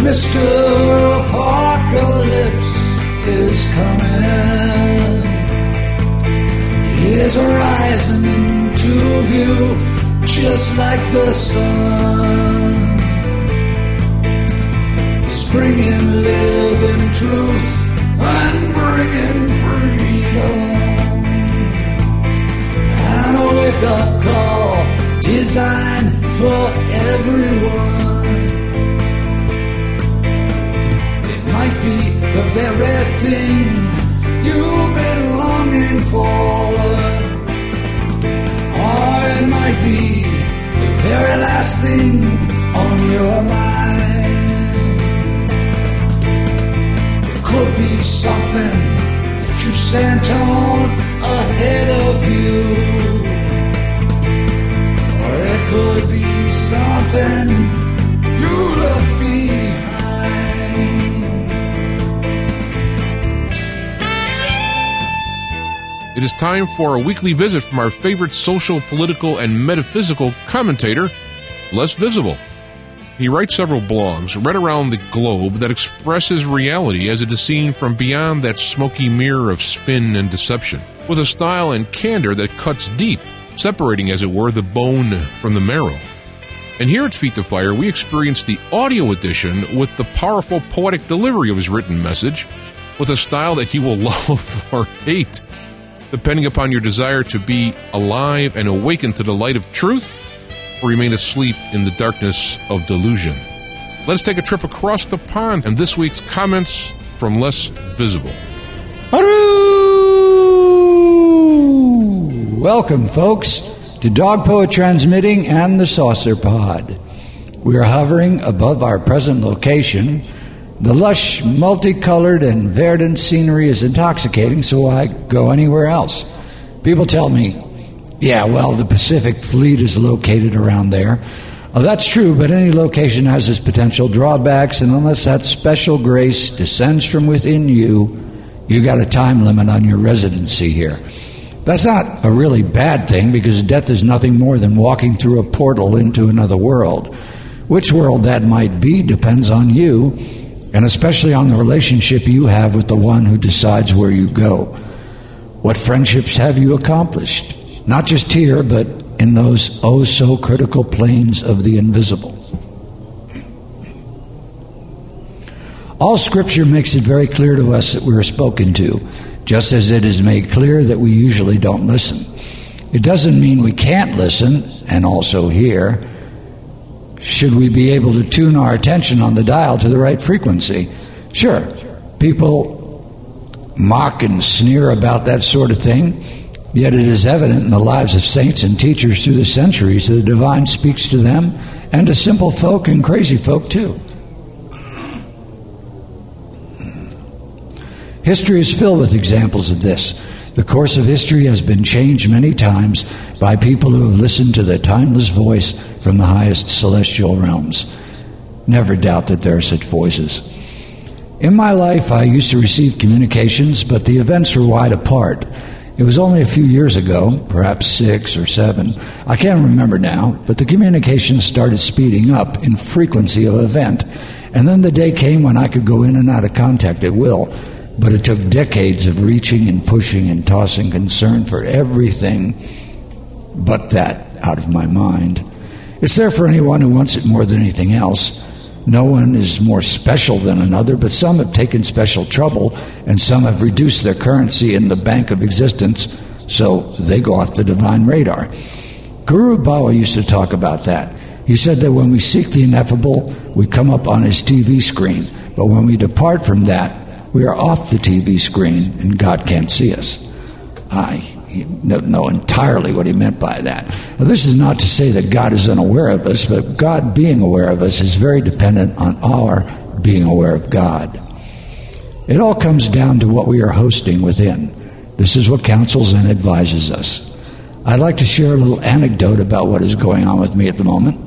Mr. Apocalypse is coming. He is rising into view just like the sun. He's bringing living truth and bringing freedom, and a wake-up call designed for everyone. It might be the very thing you've been longing for, or it might be the very last thing on your mind. It could be something that you sent on ahead of you, or it could be something you left behind. It is time for a weekly visit from our favorite social, political, and metaphysical commentator, Les Visible. He writes several blogs right around the globe that expresses reality as it is seen from beyond that smoky mirror of spin and deception, with a style and candor that cuts deep, separating, as it were, the bone from the marrow. And here at Feet to Fire, we experience the audio edition with the powerful poetic delivery of his written message, with a style that you will love or hate, depending upon your desire to be alive and awaken to the light of truth, or remain asleep in the darkness of delusion. Let's take a trip across the pond, and this week's comments from Les Visible. Welcome, folks, to Dog Poet Transmitting and the Saucer Pod. We are hovering above our present location. The lush, multicolored, and verdant scenery is intoxicating, so I go anywhere else. People tell me, yeah, well, the Pacific Fleet is located around there. Oh, that's true, but any location has its potential drawbacks, and unless that special grace descends from within you, you got a time limit on your residency here. That's not a really bad thing, because death is nothing more than walking through a portal into another world. Which world that might be depends on you, and especially on the relationship you have with the one who decides where you go. What friendships have you accomplished? Not just here, but in those oh-so-critical planes of the invisible. All Scripture makes it very clear to us that we are spoken to, just as it is made clear that we usually don't listen. It doesn't mean we can't listen and also hear. Should we be able to tune our attention on the dial to the right frequency? Sure, people mock and sneer about that sort of thing, yet it is evident in the lives of saints and teachers through the centuries that the divine speaks to them and to simple folk and crazy folk too. History is filled with examples of this. The course of history has been changed many times by people who have listened to the timeless voice from the highest celestial realms. Never doubt that there are such voices. In my life, I used to receive communications, but the events were wide apart. It was only a few years ago, perhaps 6 or 7, I can't remember now, but the communications started speeding up in frequency of event, and then the day came when I could go in and out of contact at will. But it took decades of reaching and pushing and tossing concern for everything but that out of my mind. It's there for anyone who wants it more than anything else. No one is more special than another, but some have taken special trouble, and some have reduced their currency in the bank of existence, so they go off the divine radar. Guru Bawa used to talk about that. He said that when we seek the ineffable, we come up on his TV screen, but when we depart from that, we are off the TV screen, and God can't see us. I don't know entirely what he meant by that. Now, this is not to say that God is unaware of us, but God being aware of us is very dependent on our being aware of God. It all comes down to what we are hosting within. This is what counsels and advises us. I'd like to share a little anecdote about what is going on with me at the moment.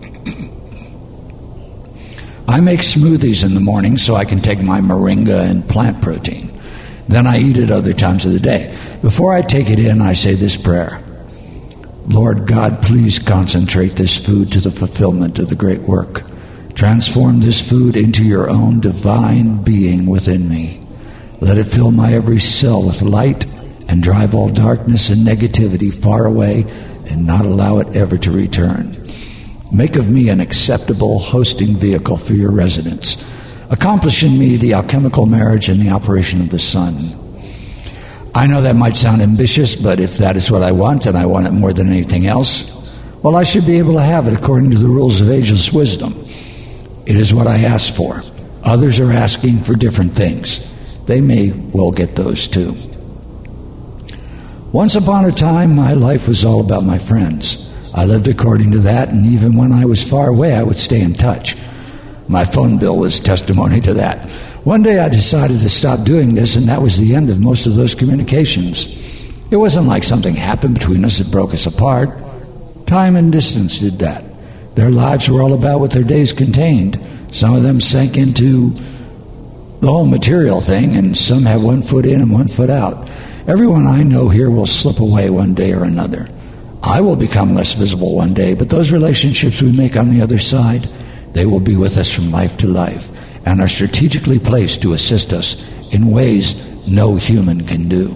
I make smoothies in the morning so I can take my moringa and plant protein. Then I eat it other times of the day. Before I take it in, I say this prayer. Lord God, please concentrate this food to the fulfillment of the great work Transform this food into your own divine being within me. Let it fill my every cell with light and drive all darkness and negativity far away and not allow it ever to return. Make of me an acceptable hosting vehicle for your residence. Accomplish in me the alchemical marriage and the operation of the sun. I know that might sound ambitious, but if that is what I want, and I want it more than anything else, well, I should be able to have it according to the rules of ageless wisdom. It is what I ask for. Others are asking for different things. They may well get those too. Once upon a time, my life was all about my friends. I lived according to that, and even when I was far away, I would stay in touch. My phone bill was testimony to that. One day I decided to stop doing this, and that was the end of most of those communications. It wasn't like something happened between us that broke us apart. Time and distance did that. Their lives were all about what their days contained. Some of them sank into the whole material thing, and some have 1 foot in and 1 foot out. Everyone I know here will slip away one day or another. I will become less visible one day, but those relationships we make on the other side, they will be with us from life to life and are strategically placed to assist us in ways no human can do.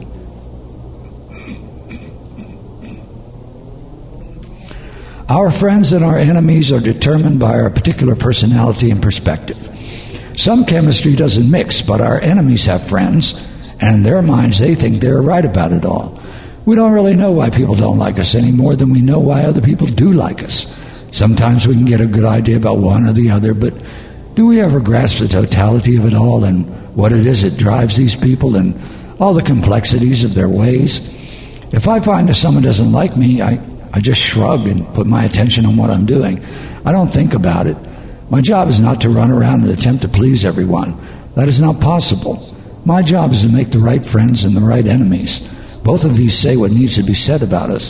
Our friends and our enemies are determined by our particular personality and perspective. Some chemistry doesn't mix, but our enemies have friends, and in their minds they think they're right about it all. We don't really know why people don't like us any more than we know why other people do like us. Sometimes we can get a good idea about one or the other, but do we ever grasp the totality of it all and what it is that drives these people and all the complexities of their ways? If I find that someone doesn't like me, I just shrug and put my attention on what I'm doing. I don't think about it. My job is not to run around and attempt to please everyone. That is not possible. My job is to make the right friends and the right enemies. Both of these say what needs to be said about us.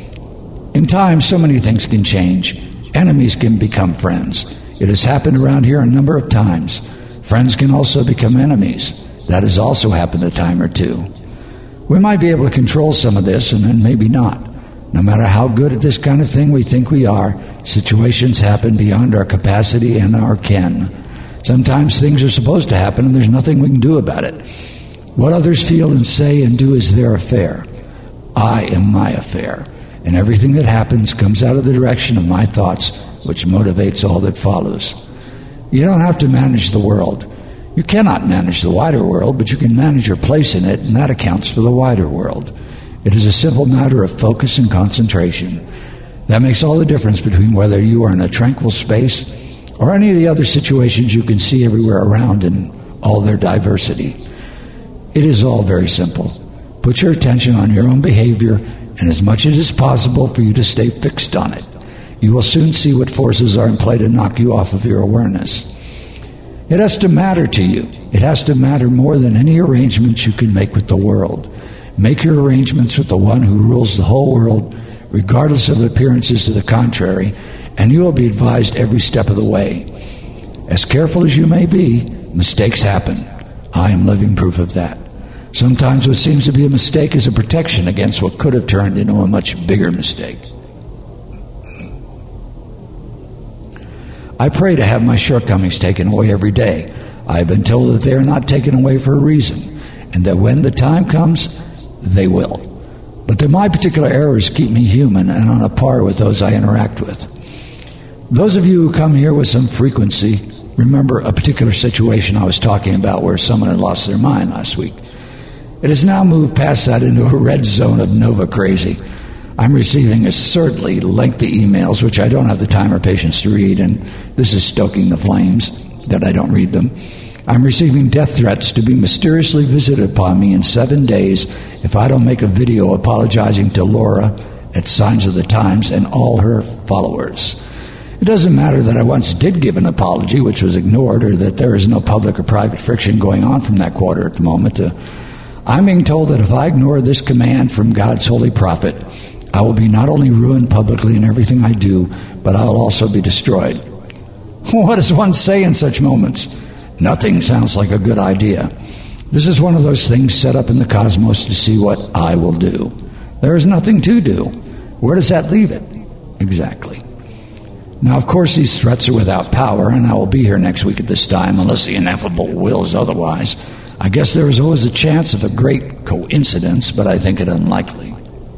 In time, so many things can change. Enemies can become friends. It has happened around here a number of times. Friends can also become enemies. That has also happened a time or two. We might be able to control some of this, and then maybe not. No matter how good at this kind of thing we think we are, situations happen beyond our capacity and our ken. Sometimes things are supposed to happen, and there's nothing we can do about it. What others feel and say and do is their affair. I am my affair, and everything that happens comes out of the direction of my thoughts, which motivates all that follows. You don't have to manage the world. You cannot manage the wider world, but you can manage your place in it, and that accounts for the wider world. It is a simple matter of focus and concentration. That makes all the difference between whether you are in a tranquil space or any of the other situations you can see everywhere around in all their diversity. It is all very simple. Put your attention on your own behavior, and as much as it is possible for you to stay fixed on it. You will soon see what forces are in play to knock you off of your awareness. It has to matter to you. It has to matter more than any arrangements you can make with the world. Make your arrangements with the one who rules the whole world, regardless of appearances to the contrary, and you will be advised every step of the way. As careful as you may be, mistakes happen. I am living proof of that. Sometimes what seems to be a mistake is a protection against what could have turned into a much bigger mistake. I pray to have my shortcomings taken away every day. I have been told that they are not taken away for a reason, and that when the time comes, they will. But that my particular errors keep me human and on a par with those I interact with. Those of you who come here with some frequency remember a particular situation I was talking about where someone had lost their mind last week. It has now moved past that into a red zone of Nova crazy. I'm receiving absurdly lengthy emails, which I don't have the time or patience to read, and this is stoking the flames that I don't read them. I'm receiving death threats to be mysteriously visited upon me in 7 days if I don't make a video apologizing to Laura at Signs of the Times and all her followers. It doesn't matter that I once did give an apology, which was ignored, or that there is no public or private friction going on from that quarter at the moment. I'm being told that if I ignore this command from God's holy prophet, I will be not only ruined publicly in everything I do, but I will also be destroyed. What does one say in such moments? Nothing sounds like a good idea. This is one of those things set up in the cosmos to see what I will do. There is nothing to do. Where does that leave it? Exactly. Now, of course, these threats are without power, and I will be here next week at this time unless the ineffable wills otherwise. I guess there is always a chance of a great coincidence, but I think it unlikely.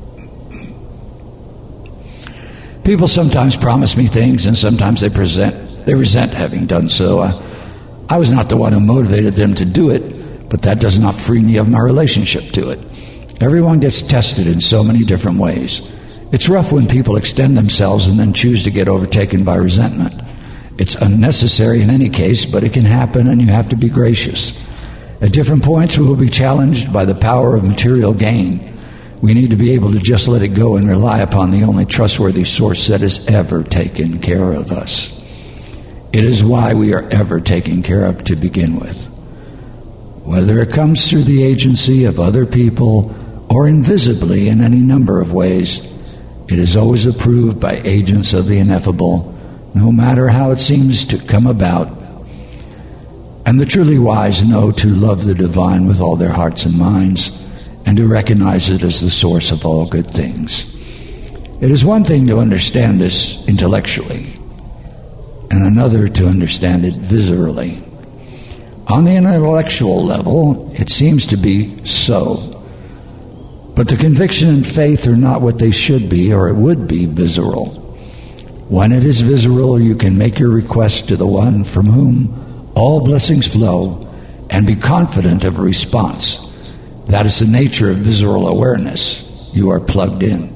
People sometimes promise me things, and sometimes they resent having done so. I was not the one who motivated them to do it, but that does not free me of my relationship to it. Everyone gets tested in so many different ways. It's rough when people extend themselves and then choose to get overtaken by resentment. It's unnecessary in any case, but it can happen, and you have to be gracious. At different points, we will be challenged by the power of material gain. We need to be able to just let it go and rely upon the only trustworthy source that has ever taken care of us. It is why we are ever taken care of to begin with. Whether it comes through the agency of other people or invisibly in any number of ways, it is always approved by agents of the ineffable, no matter how it seems to come about. And the truly wise know to love the divine with all their hearts and minds, and to recognize it as the source of all good things. It is one thing to understand this intellectually, and another to understand it viscerally. On the intellectual level, it seems to be so. But the conviction and faith are not what they should be, or it would be visceral. When it is visceral, you can make your request to the one from whom all blessings flow and be confident of a response. That is the nature of visceral awareness. You are plugged in.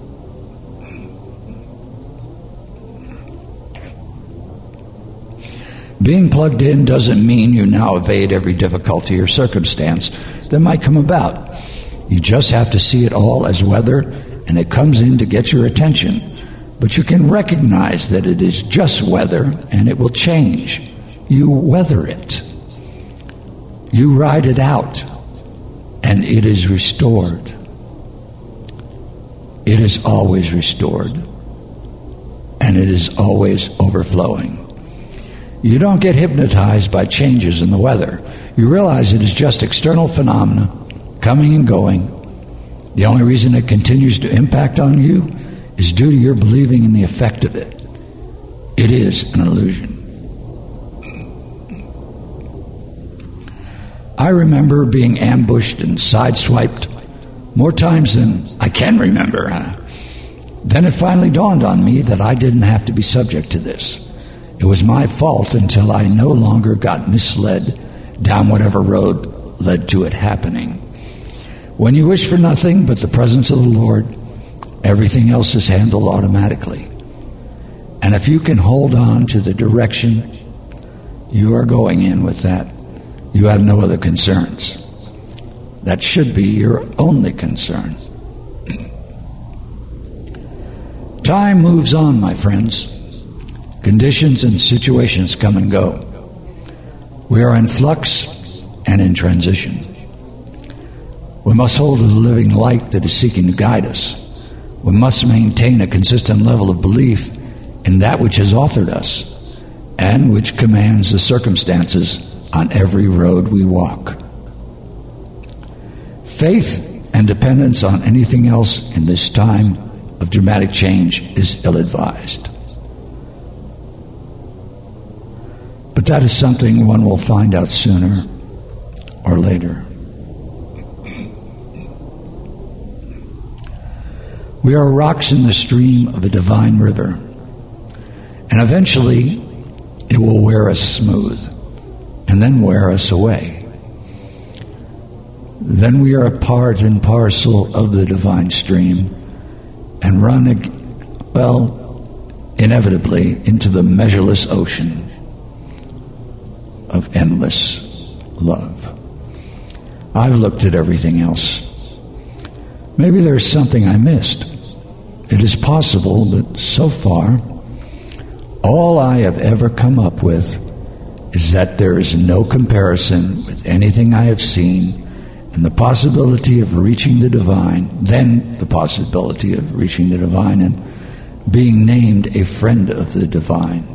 Being plugged in doesn't mean you now evade every difficulty or circumstance that might come about. You just have to see it all as weather, and it comes in to get your attention. But you can recognize that it is just weather, and it will change. You weather it. You ride it out, and it is restored. It is always restored, and it is always overflowing. You don't get hypnotized by changes in the weather. You realize it is just external phenomena coming and going. The only reason it continues to impact on you is due to your believing in the effect of it. It is an illusion. I remember being ambushed and sideswiped more times than I can remember. Then it finally dawned on me that I didn't have to be subject to this. It was my fault until I no longer got misled down whatever road led to it happening. When you wish for nothing but the presence of the Lord, everything else is handled automatically. And if you can hold on to the direction you are going in with that, you have no other concerns. That should be your only concern. Time moves on, my friends. Conditions and situations come and go. We are in flux and in transition. We must hold to the living light that is seeking to guide us. We must maintain a consistent level of belief in that which has authored us and which commands the circumstances on every road we walk. Faith and dependence on anything else in this time of dramatic change is ill-advised. But that is something one will find out sooner or later. We are rocks in the stream of a divine river, and eventually it will wear us smooth and then wear us away. Then we are a part and parcel of the divine stream and run, inevitably into the measureless ocean of endless love. I've looked at everything else. Maybe there's something I missed. It is possible, but so far, all I have ever come up with is that there is no comparison with anything I have seen, and the possibility of reaching the divine, then the possibility of reaching the divine and being named a friend of the divine.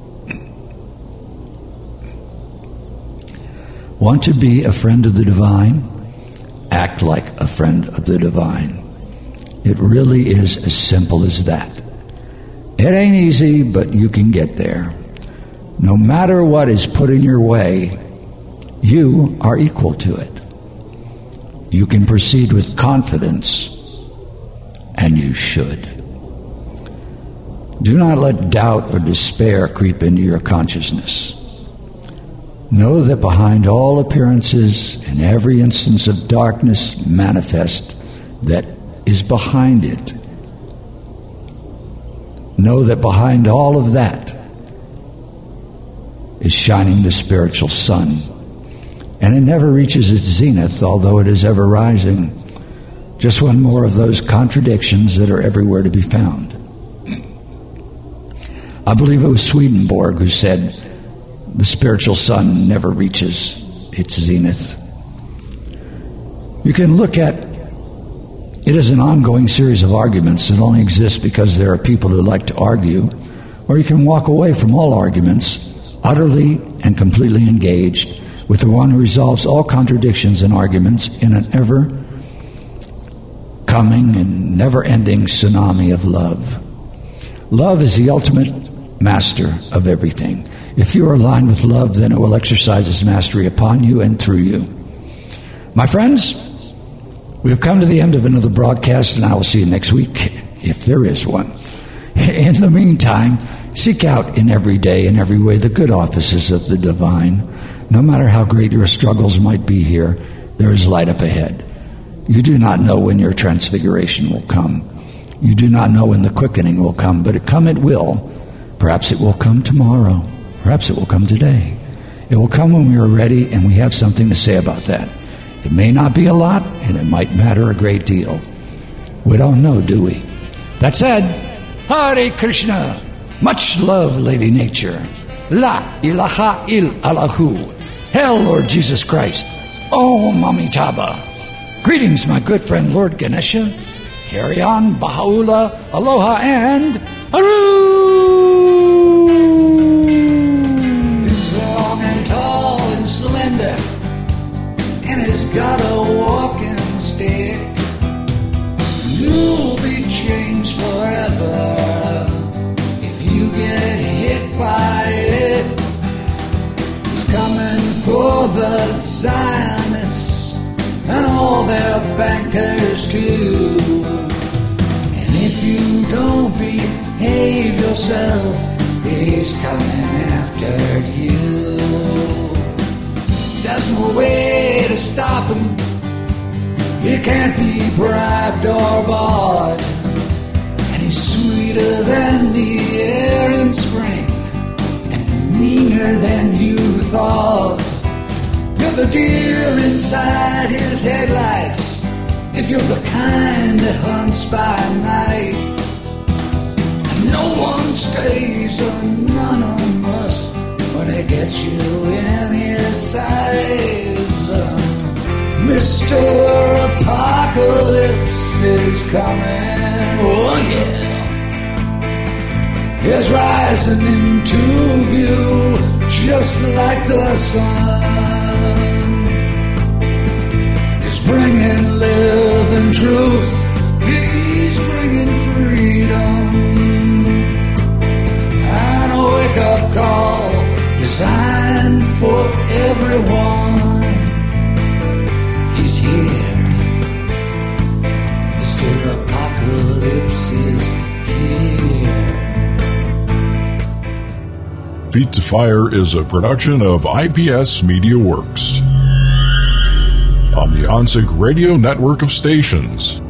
Want to be a friend of the divine? Act like a friend of the divine. It really is as simple as that. It ain't easy, but you can get there. No matter what is put in your way, you are equal to it. You can proceed with confidence, and you should. Do not let doubt or despair creep into your consciousness. Know that behind all appearances and every instance of darkness manifest that is behind it. Know that behind all of that is shining the spiritual sun. And it never reaches its zenith, although it is ever rising. Just one more of those contradictions that are everywhere to be found. I believe it was Swedenborg who said, the spiritual sun never reaches its zenith. You can look at it as an ongoing series of arguments that only exist because there are people who like to argue, or you can walk away from all arguments, utterly and completely engaged with the one who resolves all contradictions and arguments in an ever-coming and never-ending tsunami of love. Love is the ultimate master of everything. If you are aligned with love, then it will exercise its mastery upon you and through you. My friends, we have come to the end of another broadcast, and I will see you next week, if there is one. In the meantime, seek out in every day and every way the good offices of the divine. No matter how great your struggles might be here, there is light up ahead. You do not know when your transfiguration will come. You do not know when the quickening will come, but it will. Perhaps it will come tomorrow. Perhaps it will come today. It will come when we are ready and we have something to say about that. It may not be a lot, and it might matter a great deal. We don't know, do we? That said, Hare Krishna. Much love, Lady Nature. La ilaha illallah. Hail, Lord Jesus Christ. Om Amitabha. Greetings, my good friend, Lord Ganesha. Carry on, Baha'u'llah, aloha, and Haru! He's long and tall and slender, and he's got a walking stick. You'll be changed forever if you get hit by it. He's coming for the Zionists and all their bankers too. And if you don't behave yourself, he's coming after you. There's no way to stop him. He can't be bribed or bought. And he's sweeter than the air in spring and meaner than you thought. You're the deer inside his headlights if you're the kind that hunts by night. And no one stays anonymous when he gets you in his sights. Mr. Apocalypse is coming, oh yeah. He's rising into view just like the sun. He's bringing living truth. He's bringing freedom. And a wake-up call designed for everyone. He's here. Mr. Apocalypse is here. Feet to Fire is a production of IPS Media Works on the OnSync Radio network of stations.